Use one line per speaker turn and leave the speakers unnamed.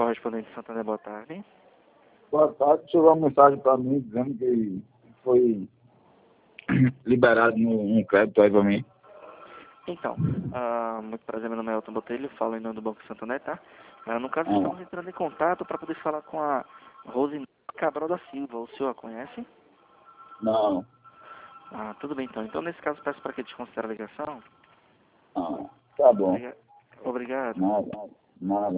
correspondente de Santander, boa tarde.
Boa tarde, chegou uma mensagem para mim dizendo que foi liberado um crédito aí para mim.
Então, muito prazer, meu nome é Elton Botelho, falo em nome do Banco Santander, tá? No caso, estamos entrando em contato para poder falar com a Rose Cabral da Silva. O senhor a conhece?
Não,
Tudo bem, então. Então, nesse caso, peço para que desconsidere a ligação.
não, tá bom.
Obrigado.
Nada, nada.